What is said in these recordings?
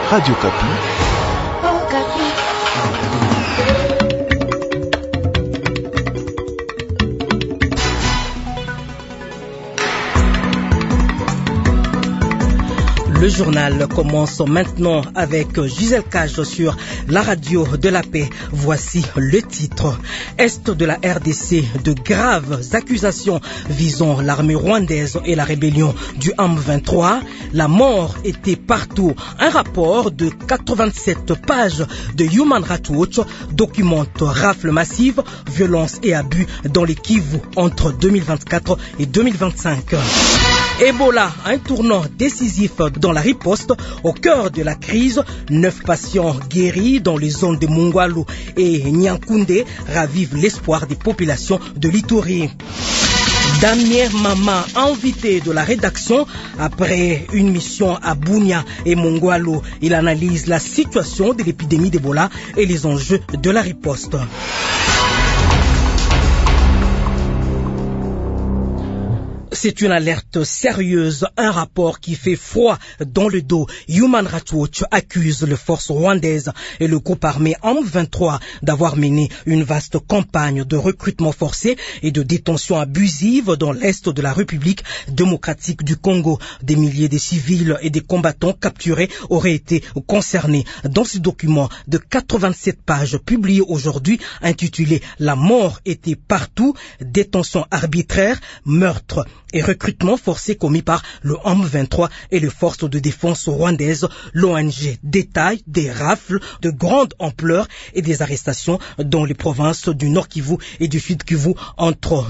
Radio Kapi. Oh, Kapi. Le journal commence maintenant avec Gisèle Cage sur la radio de la paix. Voici le titre. Est de la RDC, de graves accusations visant l'armée rwandaise et la rébellion du M23. La mort était partout. Un rapport de 87 pages de Human Rights Watch documente rafles massives, violences et abus dans les Kivu entre 2024 et 2025. Ebola, un tournant décisif dans la riposte au cœur de la crise. 9 patients guéris dans les zones de Mongwalu et Nyankoundé ravivent l'espoir des populations de l'Ituri. Damien Mama, invité de la rédaction après une mission à Bunia et Mongwalu. Il analyse la situation de l'épidémie d'Ebola et les enjeux de la riposte. C'est une alerte sérieuse, un rapport qui fait froid dans le dos. Human Rights Watch accuse les forces rwandaises et le groupe armé M23 d'avoir mené une vaste campagne de recrutement forcé et de détention abusive dans l'est de la République démocratique du Congo. Des milliers de civils et des combattants capturés auraient été concernés. Dans ce document de 87 pages publié aujourd'hui, intitulé « La mort était partout, détention arbitraire, meurtre » et recrutement forcé commis par le M23 et les forces de défense rwandaises, l'ONG détaille des rafles de grande ampleur et des arrestations dans les provinces du Nord Kivu et du Sud Kivu entre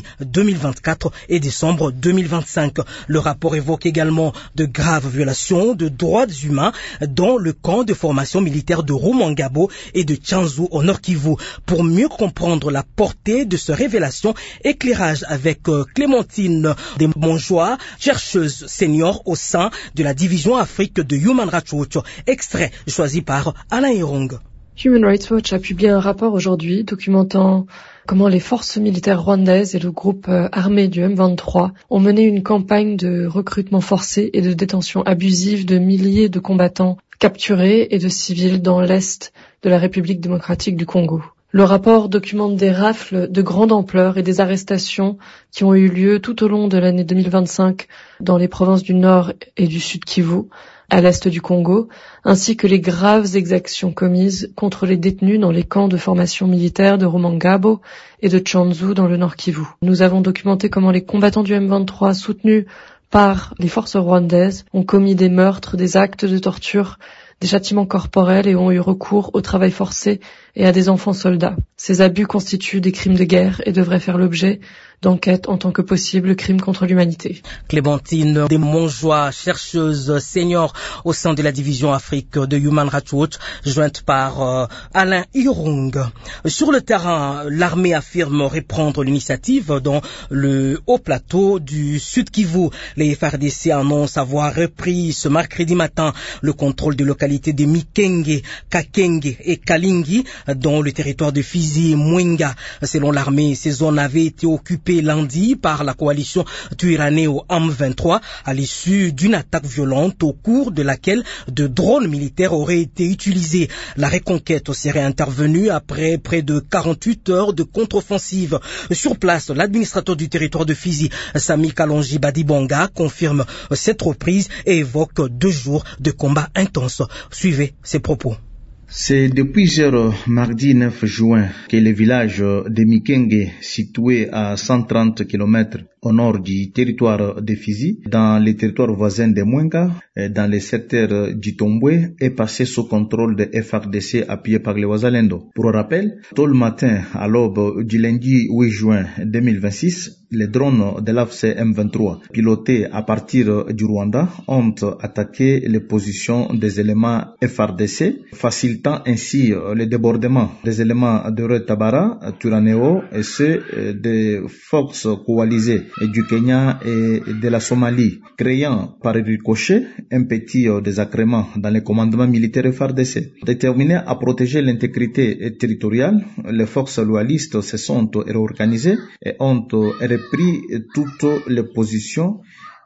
mi-2024 et décembre 2025. Le rapport évoque également de graves violations de droits humains dans le camp de formation militaire de Rumangabo et de Tchanzu au Nord Kivu. Pour mieux comprendre la portée de ces révélations, éclairage avec Clémentine des Monjoie, chercheuse senior au sein de la division Afrique de Human Rights Watch, extrait choisi par Alain Hirong. Human Rights Watch a publié un rapport aujourd'hui documentant comment les forces militaires rwandaises et le groupe armé du M23 ont mené une campagne de recrutement forcé et de détention abusive de milliers de combattants capturés et de civils dans l'est de la République démocratique du Congo. Le rapport documente des rafles de grande ampleur et des arrestations qui ont eu lieu tout au long de l'année 2025 dans les provinces du Nord et du Sud Kivu, à l'est du Congo, ainsi que les graves exactions commises contre les détenus dans les camps de formation militaire de Rumangabo et de Tchanzu dans le Nord Kivu. Nous avons documenté comment les combattants du M23 soutenus par les forces rwandaises ont commis des meurtres, des actes de torture, des châtiments corporels et ont eu recours au travail forcé et à des enfants soldats. Ces abus constituent des crimes de guerre et devraient faire l'objet d'enquête en tant que possible crime contre l'humanité. Clémentine des Monjoie, chercheuse senior au sein de la division Afrique de Human Rights Watch, jointe par Alain Hirong. Sur le terrain, l'armée affirme reprendre l'initiative dans le haut plateau du Sud Kivu. Les FARDC annoncent avoir repris ce mercredi matin le contrôle des localités de Mikenge, Kakenge et Kalingi dans le territoire de Fizi et Mwenga. Selon l'armée, ces zones avaient été occupées lundi par la coalition Twirwaneho M23 à l'issue d'une attaque violente au cours de laquelle de drones militaires auraient été utilisés. La reconquête serait intervenue après près de 48 heures de contre-offensive. Sur place, l'administrateur du territoire de Fizi, Sami Kalonji Badibanga, confirme cette reprise et évoque 2 jours de combats intenses. Suivez ses propos. C'est depuis hier, mardi 9 juin, que le village de Mikenge, situé à 130 km au nord du territoire de Fizi, dans les territoires voisins de Mwenga, dans les secteurs du Tomboué, est passé sous contrôle de FARDC appuyé par les Wazalendo. Pour rappel, tôt le matin, à l'aube du lundi 8 juin 2026, les drones de l'AFC M23, pilotés à partir du Rwanda, ont attaqué les positions des éléments FARDC, facilitant ainsi le débordement des éléments de Tabara, Twirwaneho et ceux des forces coalisées du Kenya et de la Somalie, créant par ricochet un petit désagrément dans les commandements militaires FARDC. Déterminés à protéger l'intégrité territoriale, les forces loyalistes se sont réorganisées et ont repris toutes les positions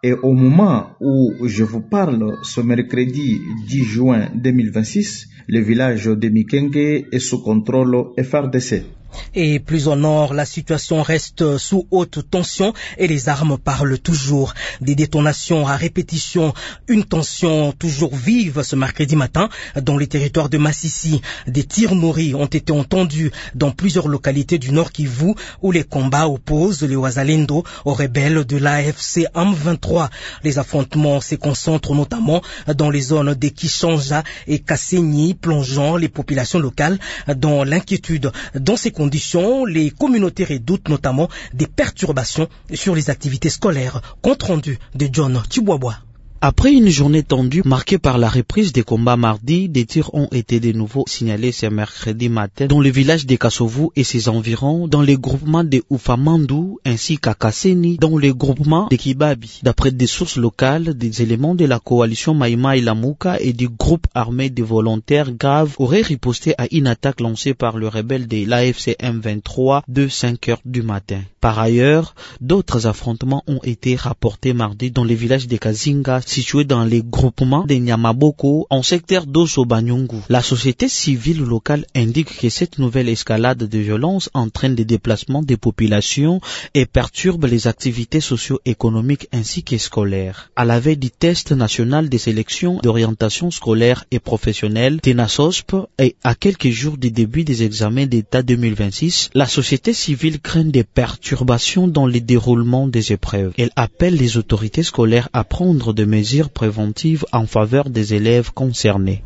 Et au moment où je vous parle, ce mercredi 10 juin 2026, le village de Mikenge est sous contrôle FARDC. Et plus au nord, la situation reste sous haute tension et les armes parlent toujours. Des détonations à répétition, une tension toujours vive ce mercredi matin dans les territoires de Massissi. Des tirs nourris ont été entendus dans plusieurs localités du Nord Kivu où les combats opposent les Wazalendo aux rebelles de l'AFC M23. Les affrontements se concentrent notamment dans les zones de Kishanja et Kasenyi, plongeant les populations locales dans l'inquiétude. Dans ces conditions, les communautés redoutent notamment des perturbations sur les activités scolaires. Compte rendu de John Chiboabwa. Après une journée tendue marquée par la reprise des combats mardi, des tirs ont été de nouveau signalés ce mercredi matin dans le village de Kassovu et ses environs, dans les groupements de Ufamandu ainsi qu'à Kasseni, dans le groupement de Kibabi. D'après des sources locales, des éléments de la coalition Maïma et Lamuka et du groupe armé de volontaires graves auraient riposté à une attaque lancée par le rebelle de l'AFC M23 de 5 heures du matin. Par ailleurs, d'autres affrontements ont été rapportés mardi dans le village de Kazinga, situé dans les groupements de Nyamaboko, en secteur d'Osso-Banyungu. La société civile locale indique que cette nouvelle escalade de violence entraîne des déplacements des populations et perturbe les activités socio-économiques ainsi que scolaires. À la veille du test national des sélections d'orientation scolaire et professionnelle, TENASOSP, et à quelques jours du début des examens d'État 2026, la société civile craint des perturbations dans le déroulement des épreuves. Elle appelle les autorités scolaires à prendre des mesures préventives en faveur des élèves concernés.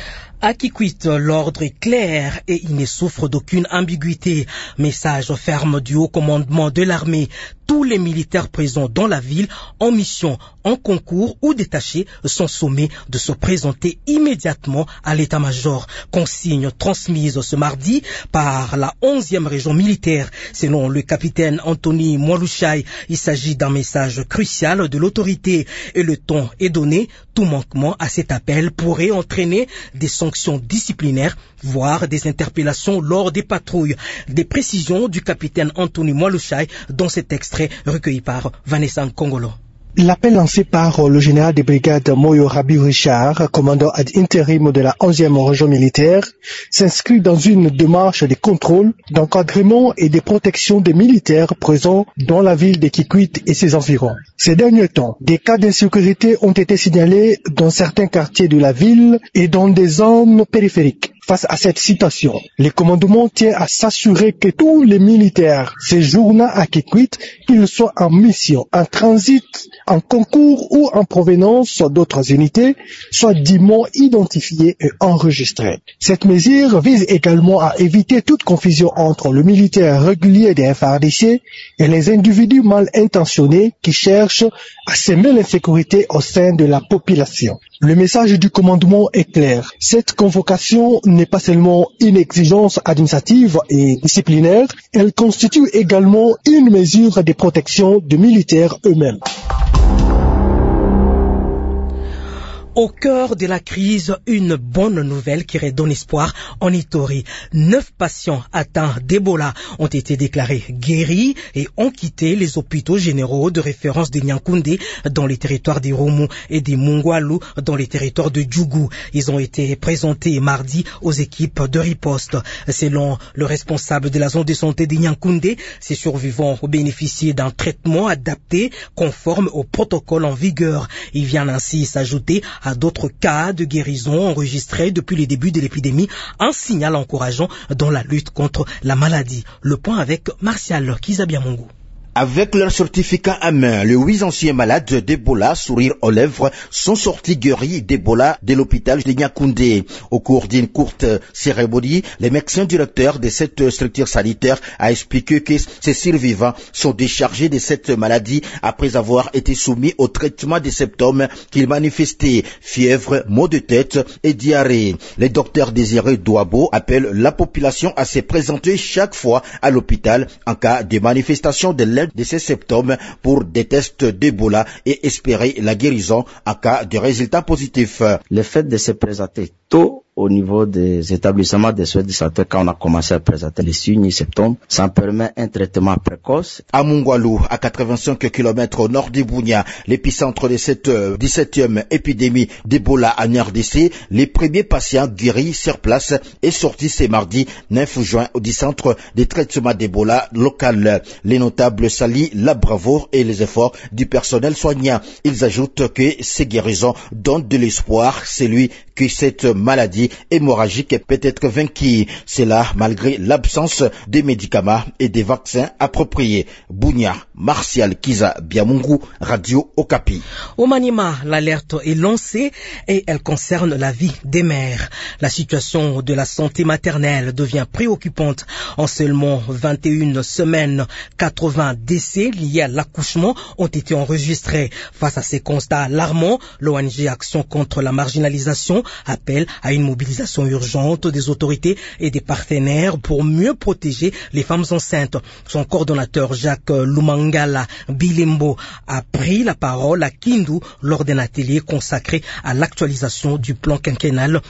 À Kikwit, l'ordre est clair et il ne souffre d'aucune ambiguïté. Message ferme du haut commandement de l'armée. Tous les militaires présents dans la ville, en mission, en concours ou détachés, sont sommés de se présenter immédiatement à l'état-major. Consigne transmise ce mardi par la 11e région militaire. Selon le capitaine Anthony Mwalushai, il s'agit d'un message crucial de l'autorité et le ton est donné. Tout manquement à cet appel pourrait entraîner des sanctions disciplinaires, voire des interpellations lors des patrouilles. Des précisions du capitaine Anthony Mwalushai dans cet extrait recueilli par Vanessa Nkongolo. L'appel lancé par le général de brigade Moyo Rabi Richard, commandant ad interim de la 11e région militaire, s'inscrit dans une démarche de contrôle, d'encadrement et de protection des militaires présents dans la ville de Kikwit et ses environs. Ces derniers temps, des cas d'insécurité ont été signalés dans certains quartiers de la ville et dans des zones périphériques. Face à cette situation, le commandement tient à s'assurer que tous les militaires séjournant à Kikwit, qu'ils soient en mission, en transit, en concours ou en provenance d'autres unités, soient dûment identifiés et enregistrés. Cette mesure vise également à éviter toute confusion entre le militaire régulier des FARDC et les individus mal intentionnés qui cherchent à semer l'insécurité au sein de la population. Le message du commandement est clair. Cette convocation n'est pas seulement une exigence administrative et disciplinaire, elle constitue également une mesure de protection des militaires eux-mêmes. Au cœur de la crise, une bonne nouvelle qui redonne espoir en Ituri. 9 patients atteints d'Ebola ont été déclarés guéris et ont quitté les hôpitaux généraux de référence de Nyankoundé dans les territoires d'Irumu et de Mungwalu dans les territoires de Djougou. Ils ont été présentés mardi aux équipes de riposte. Selon le responsable de la zone de santé de Nyankoundé, ces survivants ont bénéficié d'un traitement adapté conforme au protocole en vigueur. Il vient ainsi s'ajouter à d'autres cas de guérison enregistrés depuis le début de l'épidémie, un signal encourageant dans la lutte contre la maladie. Le point avec Martial Kizabiamungu. Avec leur certificat à main, les 8 anciens malades d'Ebola, sourire aux lèvres, sont sortis guéris d'Ebola de l'hôpital de Nyankoundé. Au cours d'une courte cérémonie, le médecin directeur de cette structure sanitaire a expliqué que ces survivants sont déchargés de cette maladie après avoir été soumis au traitement des symptômes qu'ils manifestaient, fièvre, maux de tête et diarrhée. Le docteur Désiré Douabo appelle la population à se présenter chaque fois à l'hôpital en cas de manifestation de l'un de ces symptômes pour des tests d'Ebola et espérer la guérison en cas de résultats positifs. Le fait de se présenter tôt au niveau des établissements de soins de santé quand on a commencé à présenter les signes mi-septembre. Ça permet un traitement précoce. À Mungwalu, à 85 km au nord de Bunia, l'épicentre de cette 17e épidémie d'Ebola en RDC, les premiers patients guéris sur place est sorti ce mardi 9 juin au centre de traitement d'Ebola local. Les notables salient la bravoure et les efforts du personnel soignant. Ils ajoutent que ces guérisons donnent de l'espoir, celui que cette maladie hémorragique peut être vaincue. C'est là malgré l'absence de médicaments et des vaccins appropriés. Bunia, Martial Kiza Biamungu, Radio Okapi. Au Maniema, l'alerte est lancée et elle concerne la vie des mères. La situation de la santé maternelle devient préoccupante. En seulement 21 semaines, 80 décès liés à l'accouchement ont été enregistrés. Face à ces constats alarmants, l'ONG Action contre la marginalisation appelle à une mobilisation urgente des autorités et des partenaires pour mieux protéger les femmes enceintes. Son coordonnateur Jacques Lumangala Bilembo a pris la parole à Kindu lors d'un atelier consacré à l'actualisation du plan quinquennal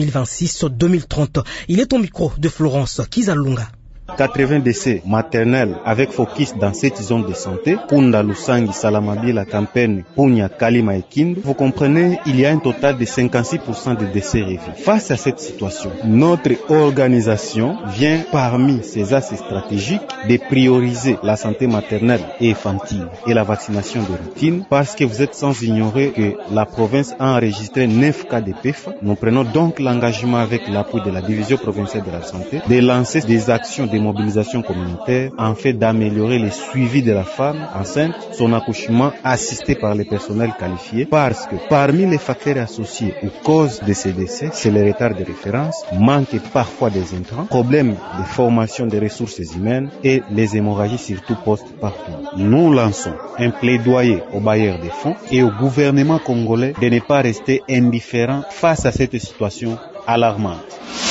2026-2030. Il est au micro de Florence Kizalunga. 80 décès maternels avec focus dans cette zone de santé, Punda, Lusangi, Salamabila, Campagne, Punya, Kalima et Kindu. Vous comprenez, il y a un total de 56% de décès revus. Face à cette situation, notre organisation vient parmi ses axes stratégiques de prioriser la santé maternelle et infantile et la vaccination de routine parce que vous êtes sans ignorer que la province a enregistré 9 cas de PEF. Nous prenons donc l'engagement avec l'appui de la division provinciale de la santé de lancer des actions de mobilisation communautaire en fait d'améliorer le suivi de la femme enceinte, son accouchement assisté par les personnels qualifiés parce que parmi les facteurs associés aux causes de ces décès, c'est le retard de référence, manque parfois des intrants, problème de formation des ressources humaines et les hémorragies surtout post-partum. Nous lançons un plaidoyer aux bailleurs des fonds et au gouvernement congolais de ne pas rester indifférent face à cette situation alarmante.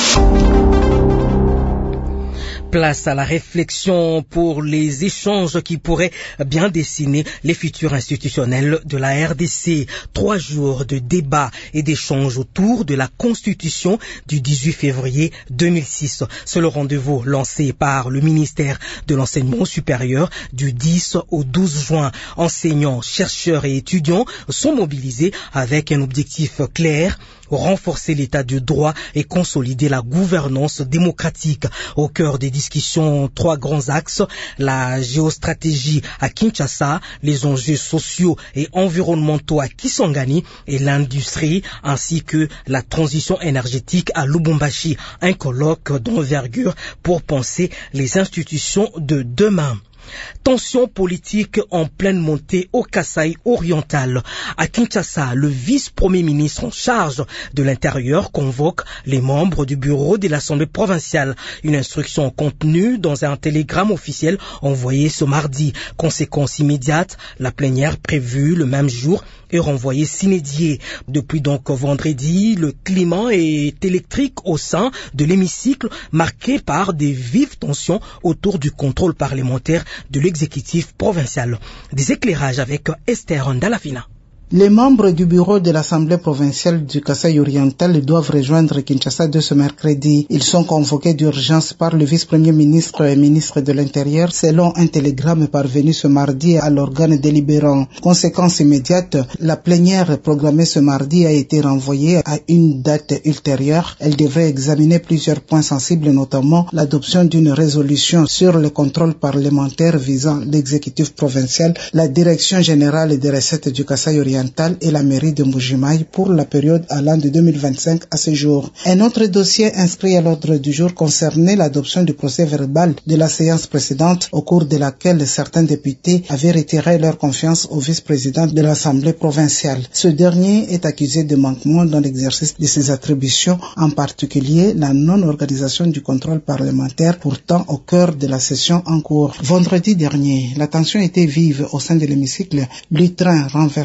Place à la réflexion pour les échanges qui pourraient bien dessiner les futurs institutionnels de la RDC. 3 jours de débats et d'échanges autour de la Constitution du 18 février 2006. C'est le rendez-vous lancé par le ministère de l'Enseignement supérieur du 10 au 12 juin. Enseignants, chercheurs et étudiants sont mobilisés avec un objectif clair: renforcer l'état de droit et consolider la gouvernance démocratique. Au cœur des discussions, 3 grands axes: la géostratégie à Kinshasa, les enjeux sociaux et environnementaux à Kisangani et l'industrie, ainsi que la transition énergétique à Lubumbashi. Un colloque d'envergure pour penser les institutions de demain. Tension politique en pleine montée au Kasaï oriental. À Kinshasa, le vice-premier ministre en charge de l'Intérieur convoque les membres du bureau de l'Assemblée provinciale. Une instruction contenue dans un télégramme officiel envoyé ce mardi. Conséquence immédiate, la plénière prévue le même jour est renvoyée sine die. Depuis donc vendredi, le climat est électrique au sein de l'hémicycle, marqué par des vives tensions autour du contrôle parlementaire de l'exécutif provincial. Des éclairages avec Esther Ndalafina. Les membres du bureau de l'Assemblée provinciale du Kasaï oriental doivent rejoindre Kinshasa de ce mercredi. Ils sont convoqués d'urgence par le vice-premier ministre et ministre de l'Intérieur selon un télégramme parvenu ce mardi à l'organe délibérant. Conséquence immédiate, la plénière programmée ce mardi a été renvoyée à une date ultérieure. Elle devrait examiner plusieurs points sensibles, notamment l'adoption d'une résolution sur le contrôle parlementaire visant l'exécutif provincial, la direction générale des recettes du Kasaï oriental et la mairie de Mbujimayi pour la période allant de 2025 à ce jour. Un autre dossier inscrit à l'ordre du jour concernait l'adoption du procès verbal de la séance précédente au cours de laquelle certains députés avaient retiré leur confiance au vice-président de l'Assemblée provinciale. Ce dernier est accusé de manquement dans l'exercice de ses attributions, en particulier la non-organisation du contrôle parlementaire, pourtant au cœur de la session en cours. Vendredi dernier, la tension était vive au sein de l'hémicycle. Lutrin renversé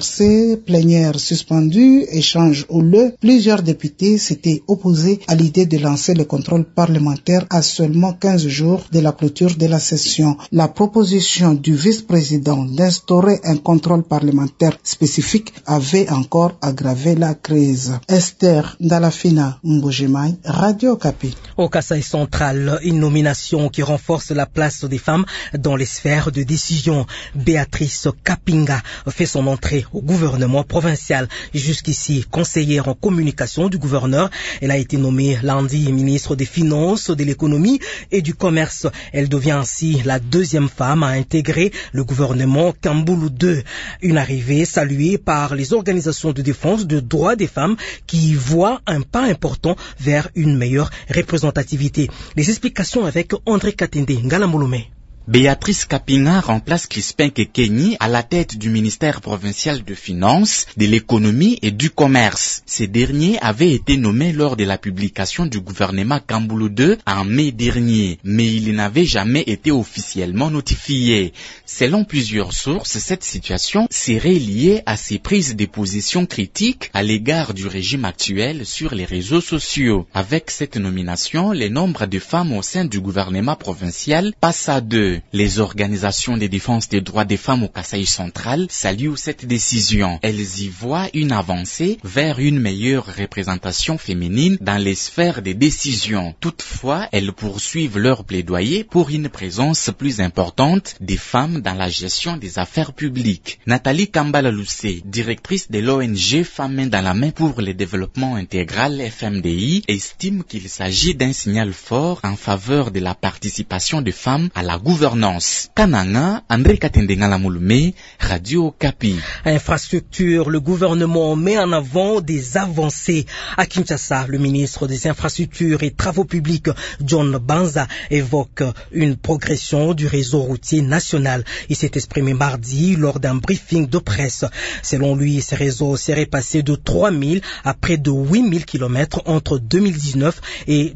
renversée, plénière suspendue, échange houleux, plusieurs députés s'étaient opposés à l'idée de lancer le contrôle parlementaire à seulement 15 jours de la clôture de la session. La proposition du vice-président d'instaurer un contrôle parlementaire spécifique avait encore aggravé la crise. Esther Ndalafina Mbojimai, Radio Okapi. Au Kasaï central, une nomination qui renforce la place des femmes dans les sphères de décision. Béatrice Kapinga fait son entrée au gouvernement provincial. Jusqu'ici conseillère en communication du gouverneur, elle a été nommée lundi ministre des Finances, de l'économie et du commerce. Elle devient ainsi la deuxième femme à intégrer le gouvernement Kamboulou II. Une arrivée saluée par les organisations de défense des droits des femmes qui voient un pas important vers une meilleure représentation. Les explications avec André Katende Ngalamouloumé. Béatrice Kapinga remplace Crispin Kekenyi à la tête du ministère provincial de Finances, de l'économie et du commerce. Ces derniers avaient été nommés lors de la publication du gouvernement Kamboulou II en mai dernier, mais ils n'avaient jamais été officiellement notifiés. Selon plusieurs sources, cette situation serait liée à ces prises de position critiques à l'égard du régime actuel sur les réseaux sociaux. Avec cette nomination, le nombre de femmes au sein du gouvernement provincial passe à 2. Les organisations de défense des droits des femmes au Kasaï central saluent cette décision. Elles y voient une avancée vers une meilleure représentation féminine dans les sphères de décision. Toutefois, elles poursuivent leur plaidoyer pour une présence plus importante des femmes dans la gestion des affaires publiques. Nathalie Kambala-Loussé, directrice de l'ONG Femmes Main dans la Main pour le développement intégral FMDI, estime qu'il s'agit d'un signal fort en faveur de la participation des femmes à la gouvernance. Kananga, André Katendengala Mouloumé, Radio Okapi. Infrastructure, le gouvernement met en avant des avancées. À Kinshasa, le ministre des Infrastructures et Travaux Publics, John Banza, évoque une progression du réseau routier national. Il s'est exprimé mardi lors d'un briefing de presse. Selon lui, ce réseau serait passé de 3000 à près de 8000 km entre 2019 et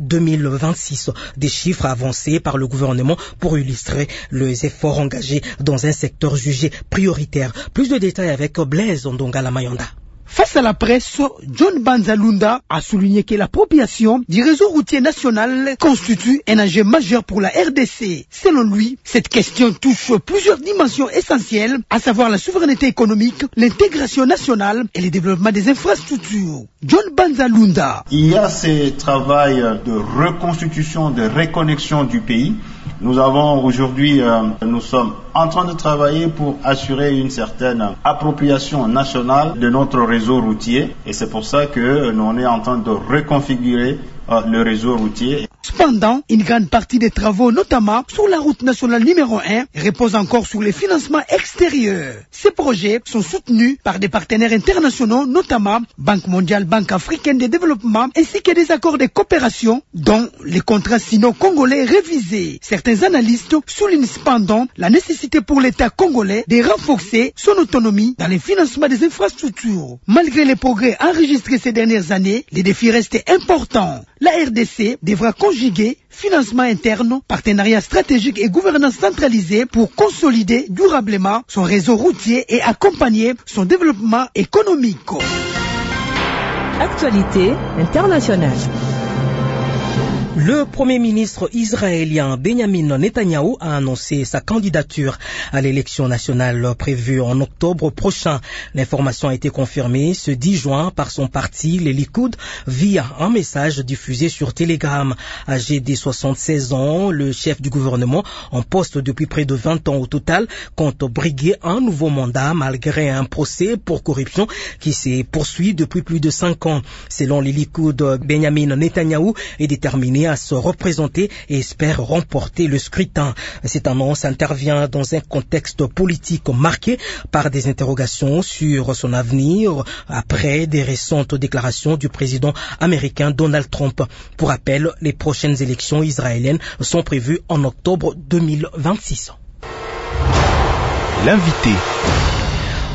2026. Des chiffres avancés par le gouvernement pour illustrer les efforts engagés dans un secteur jugé prioritaire. Plus de détails avec Blaise Ndongala Mayonda. Face à la presse, John Banzalunda a souligné que l'appropriation du réseau routier national constitue un enjeu majeur pour la RDC. Selon lui, cette question touche plusieurs dimensions essentielles, à savoir la souveraineté économique, l'intégration nationale et le développement des infrastructures. John Banzalunda. Il y a ce travail de reconstitution, de reconnexion du pays. Nous avons aujourd'hui, nous sommes en train de travailler pour assurer une certaine appropriation nationale de notre réseau routier et c'est pour ça que nous on est en train de reconfigurer le réseau routier. Cependant, une grande partie des travaux, notamment sur la route nationale numéro 1, repose encore sur les financements extérieurs. Ces projets sont soutenus par des partenaires internationaux, notamment Banque mondiale, Banque africaine de développement, ainsi que des accords de coopération, dont les contrats sino-congolais révisés. Certains analystes soulignent cependant la nécessité pour l'État congolais de renforcer son autonomie dans le financement des infrastructures. Malgré les progrès enregistrés ces dernières années, les défis restent importants. La RDC devra conjuguer financement interne, partenariat stratégique et gouvernance centralisée pour consolider durablement son réseau routier et accompagner son développement économique. Actualité internationale. Le Premier ministre israélien Benjamin Netanyahou a annoncé sa candidature à l'élection nationale prévue en octobre prochain. L'information a été confirmée ce 10 juin par son parti, le Likoud, via un message diffusé sur Telegram. Âgé de 76 ans, le chef du gouvernement, en poste depuis près de 20 ans au total, compte briguer un nouveau mandat malgré un procès pour corruption qui s'est poursuivi depuis plus de 5 ans. Selon le Likoud, Benjamin Netanyahou est déterminé à se représenter et espère remporter le scrutin. Cette annonce intervient dans un contexte politique marqué par des interrogations sur son avenir après des récentes déclarations du président américain Donald Trump. Pour rappel, les prochaines élections israéliennes sont prévues en octobre 2026. L'invité.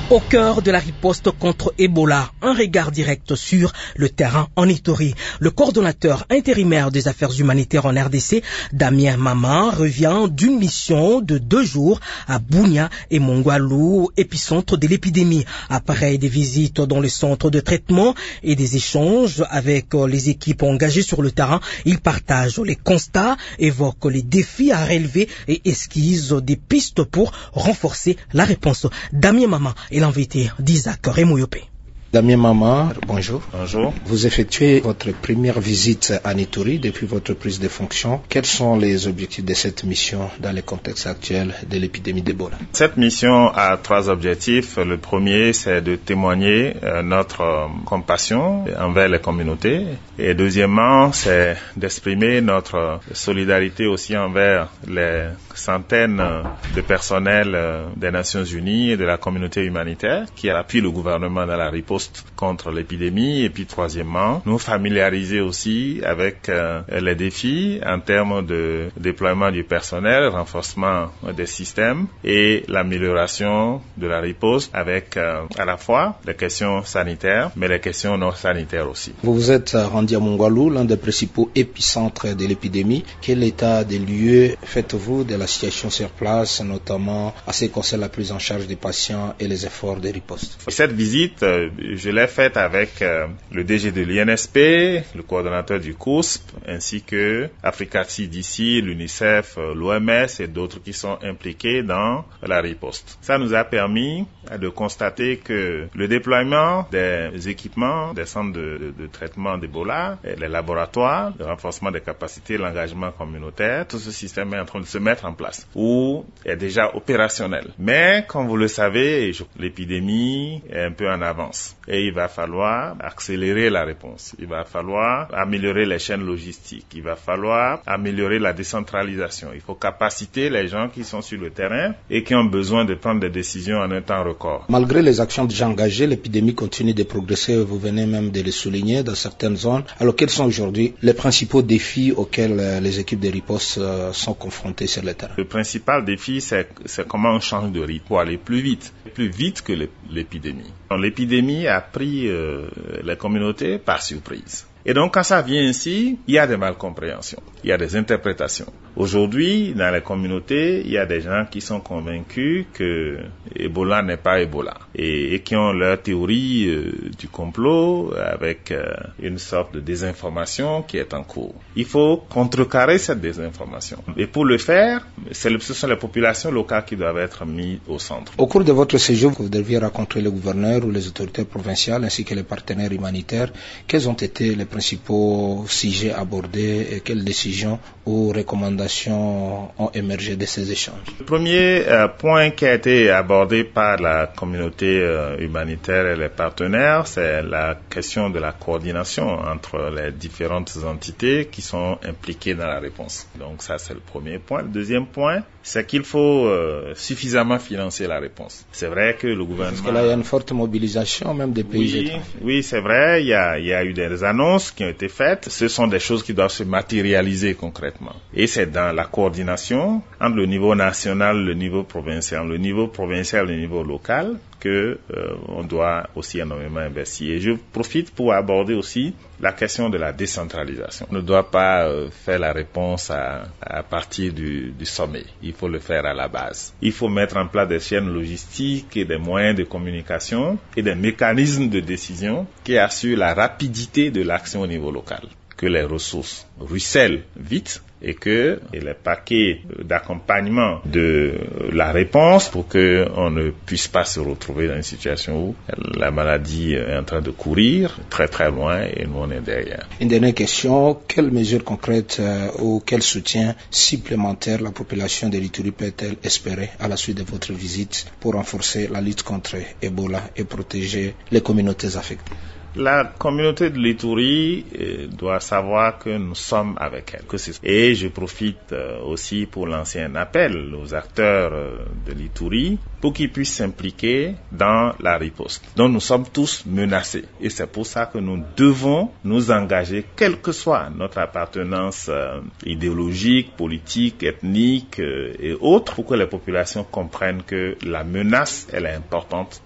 Au cœur de la riposte contre Ebola, un regard direct sur le terrain en Ituri. Le coordonnateur intérimaire des affaires humanitaires en RDC, Damien Mama, revient d'une mission de 2 jours à Bunia et Mongwalu, épicentre de l'épidémie. Après des visites dans les centres de traitement et des échanges avec les équipes engagées sur le terrain, il partage les constats, évoque les défis à relever et esquisse des pistes pour renforcer la réponse. Damien Mama est l'invité d'Isaac Remouyope. Damien Mama, bonjour. Bonjour. Vous effectuez votre première visite à Ituri depuis votre prise de fonction. Quels sont les objectifs de cette mission dans le contexte actuel de l'épidémie d'Ebola? Cette mission a 3 objectifs. Le premier, c'est de témoigner notre compassion envers les communautés. Et deuxièmement, c'est d'exprimer notre solidarité aussi envers les centaines de personnels des Nations Unies et de la communauté humanitaire qui appuient le gouvernement dans la riposte contre l'épidémie. Et puis troisièmement, nous familiariser aussi avec les défis en termes de déploiement du personnel, renforcement des systèmes et l'amélioration de la riposte avec à la fois les questions sanitaires mais les questions non sanitaires aussi. Vous vous êtes rendu à Mongwalu, l'un des principaux épicentres de l'épidémie. Quel état des lieux faites-vous de la situation sur place, notamment à ce qui concerne la prise en charge des patients et les efforts de riposte? Cette visite, je l'ai faite avec le DG de l'INSP, le coordonnateur du COUSP, ainsi que Africa CDC, l'UNICEF, l'OMS et d'autres qui sont impliqués dans la riposte. Ça nous a permis de constater que le déploiement des équipements, des centres de traitement d'Ebola, les laboratoires, le renforcement des capacités, l'engagement communautaire, tout ce système est en train de se mettre en place ou est déjà opérationnel. Mais, comme vous le savez, l'épidémie est un peu en avance. Et il va falloir accélérer la réponse. Il va falloir améliorer les chaînes logistiques. Il va falloir améliorer la décentralisation. Il faut capaciter les gens qui sont sur le terrain et qui ont besoin de prendre des décisions en un temps record. Malgré les actions déjà engagées, l'épidémie continue de progresser. Vous venez même de le souligner dans certaines zones. Alors, quels sont aujourd'hui les principaux défis auxquels les équipes de riposte sont confrontées sur le terrain? Le principal défi, c'est comment on change de rythme pour aller plus vite que l'épidémie. Donc, l'épidémie a pris les communautés par surprise. Et donc, quand ça vient ici, il y a des malcompréhensions, il y a des interprétations. Aujourd'hui, dans les communautés, il y a des gens qui sont convaincus que Ebola n'est pas Ebola et qui ont leur théorie du complot avec une sorte de désinformation qui est en cours. Il faut contrecarrer cette désinformation. Et pour le faire, ce sont les populations locales qui doivent être mises au centre. Au cours de votre séjour, vous deviez rencontrer le gouverneur ou les autorités provinciales ainsi que les partenaires humanitaires. Quels ont été les principaux sujets abordés et quelles décisions ou recommandations ont émergé de ces échanges? Le premier point qui a été abordé par la communauté humanitaire et les partenaires, c'est la question de la coordination entre les différentes entités qui sont impliquées dans la réponse. Donc ça, c'est le premier point. Le deuxième point, c'est qu'il faut suffisamment financer la réponse. C'est vrai que le gouvernement... Parce que là, il y a une forte mobilisation même des pays étrangers. Oui, c'est vrai. Il y a eu des annonces qui ont été faites. Ce sont des choses qui doivent se matérialiser concrètement. Et c'est dans la coordination entre le niveau national, le niveau provincial, le niveau local que on doit aussi énormément investir. Et je profite pour aborder aussi la question de la décentralisation. On ne doit pas faire la réponse à partir du sommet. Il faut le faire à la base. Il faut mettre en place des chaînes logistiques et des moyens de communication et des mécanismes de décision qui assurent la rapidité de l'action au niveau local. Que les ressources ruissellent vite et que les paquets d'accompagnement de la réponse pour que on ne puisse pas se retrouver dans une situation où la maladie est en train de courir très très loin et nous on est derrière. Une dernière question, quelles mesures concrètes ou quel soutien supplémentaire la population de l'Ituri peut-elle espérer à la suite de votre visite pour renforcer la lutte contre Ebola et protéger les communautés affectées? La communauté de l'Ituri doit savoir que nous sommes avec elle. Et je profite aussi pour lancer un appel aux acteurs de l'Ituri pour qu'ils puissent s'impliquer dans la riposte, dont nous sommes tous menacés. Et c'est pour ça que nous devons nous engager, quelle que soit notre appartenance idéologique, politique, ethnique et autres, pour que les populations comprennent que la menace, elle est importante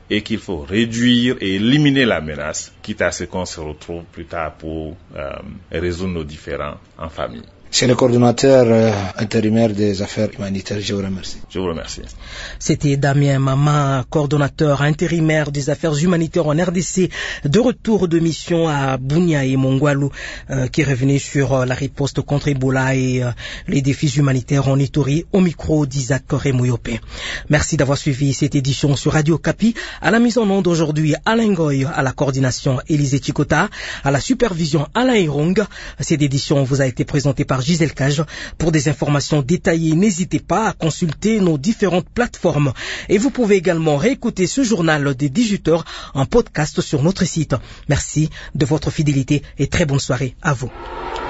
et qu'il faut réduire et éliminer la menace, quitte à ce qu'on se retrouve plus tard pour résoudre nos différends en famille. C'est le coordonnateur intérimaire des affaires humanitaires. Je vous remercie. Je vous remercie. C'était Damien Mama, coordonnateur intérimaire des affaires humanitaires en RDC, de retour de mission à Bunia et Mongwalu, qui est revenu sur la riposte contre Ebola et les défis humanitaires en Ituri, au micro d'Isaac Remouyopé. Merci d'avoir suivi cette édition sur Radio Kapi. À la mise en onde aujourd'hui, Alain Goy, à la coordination Élisée Chikota, à la supervision Alain Irong. Cette édition vous a été présentée par Gisèle Cage. Pour des informations détaillées, n'hésitez pas à consulter nos différentes plateformes. Et vous pouvez également réécouter ce journal dès 18h en podcast sur notre site. Merci de votre fidélité et très bonne soirée à vous.